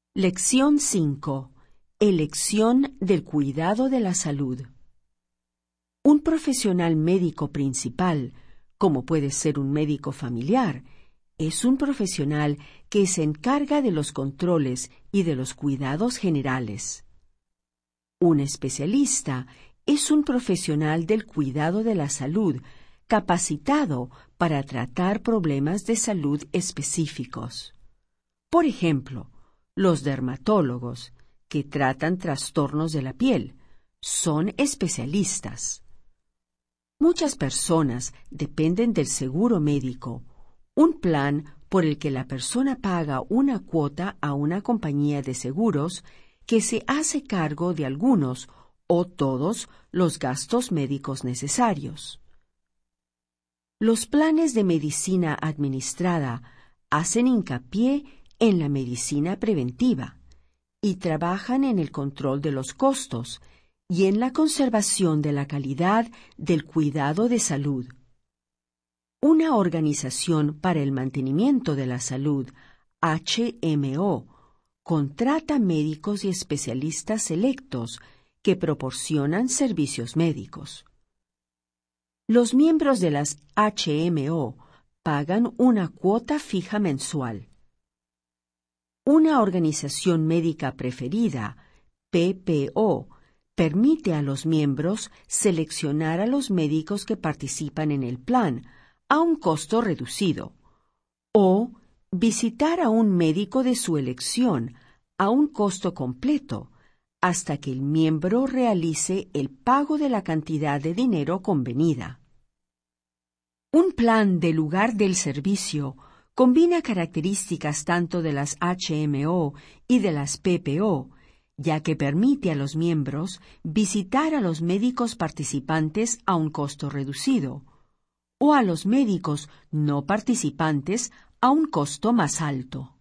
Lección 5. Elección del cuidado de la salud. Un profesional médico principal, como puede ser un médico familiar, es un profesional que se encarga de los controles y de los cuidados generales. Un especialista es un profesional del cuidado de la salud, capacitado para tratar problemas de salud específicos. Por ejemplo, los dermatólogos, que tratan trastornos de la piel, son especialistas. Muchas personas dependen del seguro médico, un plan por el que la persona paga una cuota a una compañía de seguros que se hace cargo de algunos o todos los gastos médicos necesarios. Los planes de medicina administrada hacen hincapié en la medicina preventiva y trabajan en el control de los costos y en la conservación de la calidad del cuidado de salud. Una organización para el mantenimiento de la salud, HMO, contrata médicos y especialistas selectos que proporcionan servicios médicos. Los miembros de las HMO pagan una cuota fija mensual. Una organización médica preferida, PPO, permite a los miembros seleccionar a los médicos que participan en el plan a un costo reducido, o visitar a un médico de su elección a un costo completo hasta que el miembro realice el pago de la cantidad de dinero convenida. Un plan de lugar del servicio combina características tanto de las HMO y de las PPO, ya que permite a los miembros visitar a los médicos participantes a un costo reducido, o a los médicos no participantes a un costo más alto.